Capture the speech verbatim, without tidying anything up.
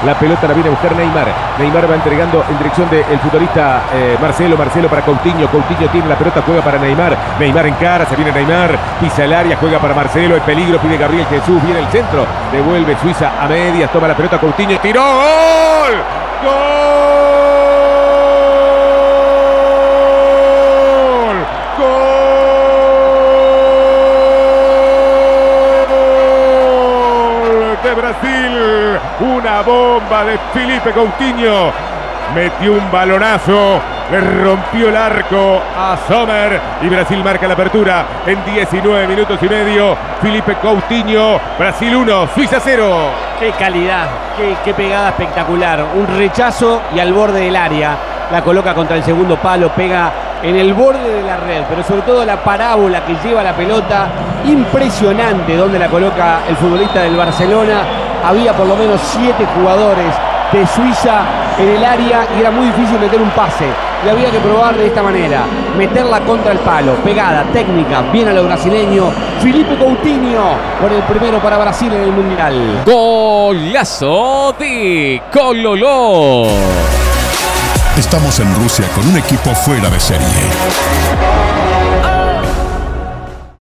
La pelota la viene a buscar Neymar. Neymar va entregando en dirección del futbolista eh, Marcelo. Marcelo para Coutinho. Coutinho tiene la pelota, juega para Neymar. Neymar encara, se viene Neymar. Pisa el área, juega para Marcelo. El peligro, pide Gabriel Jesús. Viene el centro. Devuelve Suiza a medias. Toma la pelota Coutinho. ¡Tiró! ¡Gol! ¡Gol! ¡Gol! De Brasil. Una bomba de Felipe Coutinho. Metió un balonazo. Le rompió el arco a Sommer y Brasil marca la apertura en diecinueve minutos y medio. Felipe Coutinho, Brasil uno, Suiza cero. Qué calidad, qué, qué pegada espectacular. Un rechazo y al borde del área. La coloca contra el segundo palo, pega en el borde de la red, pero sobre todo la parábola que lleva la pelota. Impresionante donde la coloca el futbolista del Barcelona. Había por lo menos siete jugadores de Suiza en el área y era muy difícil meter un pase. Y había que probar de esta manera, meterla contra el palo, pegada, técnica, bien a lo brasileño. Felipe Coutinho con el primero para Brasil en el Mundial. Golazo de Cololó. Estamos en Rusia con un equipo fuera de serie.